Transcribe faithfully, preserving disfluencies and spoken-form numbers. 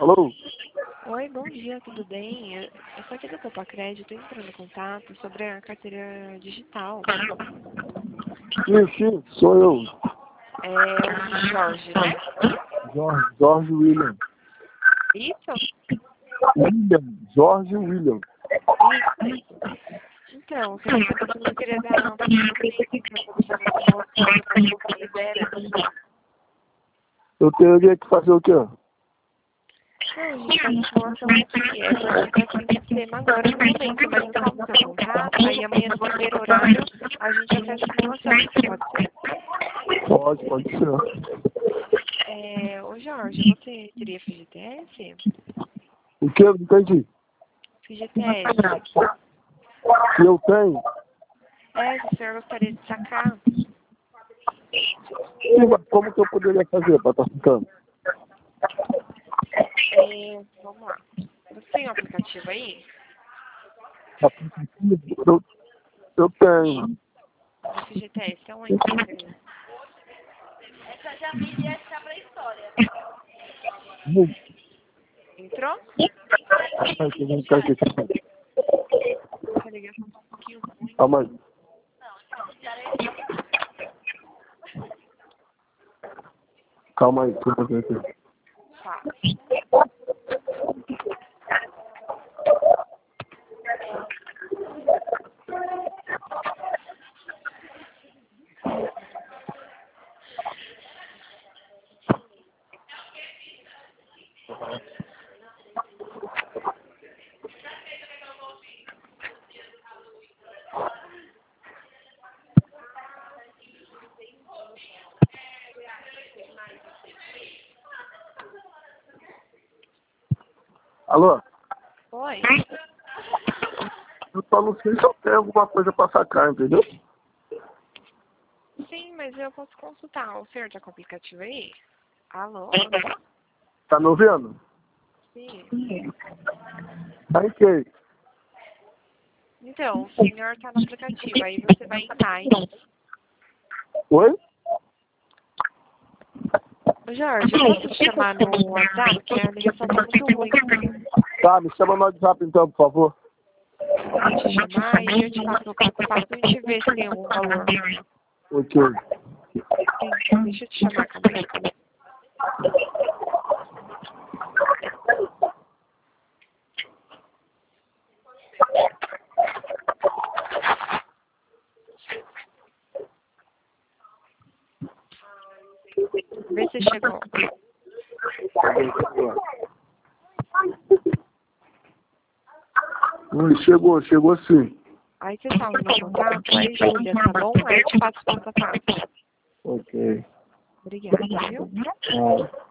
Alô? Oi, bom dia, tudo bem? Eu eu sou aqui do Copa Crédito, entrando em contato sobre a carteira digital. Sim, sim, sou eu. É o Jorge, né? Jorge, Jorge William. Isso? William, Jorge William. Isso. Então, você recebeu que eu queria dar um pagamento para chamar com você, para que libera. Eu teria que fazer o quê? Não, a gente faz informação aqui, é porque está sem sistema agora no momento, mas eu salvo seu contrato, aí amanhã no primeiro horário a gente já faz a informação, pode ser? Pode, pode ser. É, ô Jorge, você teria F G T S? O que? Não entendi. F G T S. Se eu tenho? É, se o senhor gostaria de sacar. Sim, mas como que eu poderia fazer para estar ficando? É, vamos lá. Você tem um aplicativo aí? Aplicativo? Eu, eu tenho. Do F G T S, então aí. Essa já me essa pra história. Hum. Entrou? Ai, que não quero que isso. Essa ligação tá um pouquinho ruim. Calma aí. Calma aí, deixa eu fazer aqui. Tá. Alô? Oi? Eu só não sei se eu tenho alguma coisa para sacar, entendeu? Sim, mas eu posso consultar. O senhor tá com o aplicativo aí? Alô? Tá me ouvindo? Sim. Tá em que? Então, o senhor tá no aplicativo, aí você vai em mais. Oi? Ô Jorge, eu posso te chamar no WhatsApp, que a ligação tá muito ruim. Tá, me chama no WhatsApp então, por favor. Eu vou te chamar e eu te passo o passo a passo e a gente vê se tem algum valor. Ok. Sim, deixa eu te chamar, calma aí. Vê se chegou. Hum, chegou, chegou sim. Aí você salva meu contato, aí Júlia, tá bom? Aí eu te passo o passo a passo. Ok. Obrigada, viu? Ah.